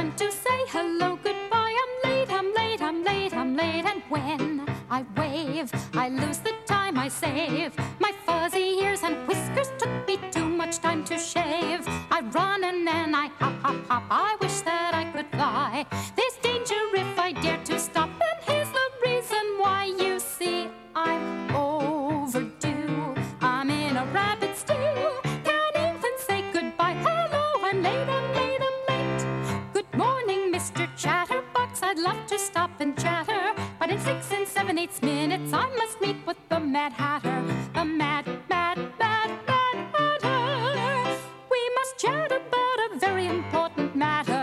time to say hello, goodbye. I'm late, I'm late, I'm late, I'm late. And when I wave, I lose the time I save. My fuzzy ears and whiskers took me too much time to shave. I run and then I hop, hop, hop. I wish that I could fly. There's danger if I dare to stop. And here's the reason why. You see, I'm overdue. I'm in a rabbit stew. Can't even say goodbye. Hello, I'm late, I'm late, I'm late. Good morning, Mr. Chatterbox. I'd love to stop and chatter, but in 6 and 7/8 minutes I must meet with the Mad Hatter. The mad, mad, mad, mad Hatter. We must chat about a very important matter.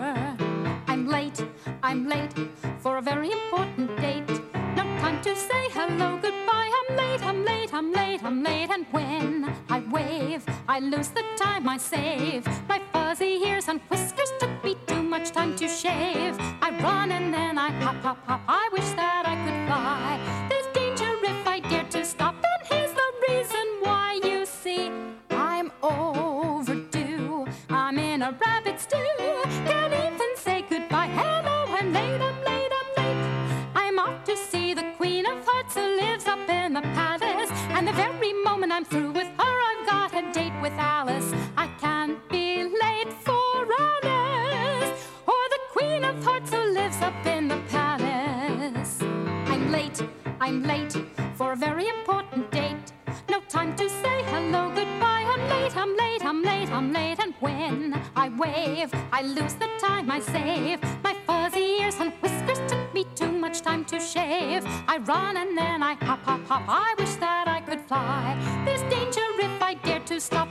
I'm late for a very important date. No time to say hello, goodbye. I'm late, I'm late, I'm late, I'm late. And when I wave, I lose the time I save. My fuzzy ears and whiskers took me too much time to shave. I run and then I hop, hop, hop. I wish that I could fly. There's danger if I dare to stop. And here's the reason why. You see, I'm overdue. I'm in a rabbit stew. Can't even say goodbye. Hello, I'm late, I'm late, I'm late. I'm off to see the Queen of Hearts who lives up in the palace. And the very moment I'm through with her, I've got a date with Alice. I can't be late for Alice, or the Queen of Hearts who lives up in the palace. I'm late for a very important date. No time to say hello, goodbye. I'm late, I'm late, I'm late, I'm late. And when I wave, I lose the time I save. My fuzzy ears and whiskers took me too much time to shave. I run and then I hop, hop, hop. I wish that I could fly. There's danger if I dare to stop.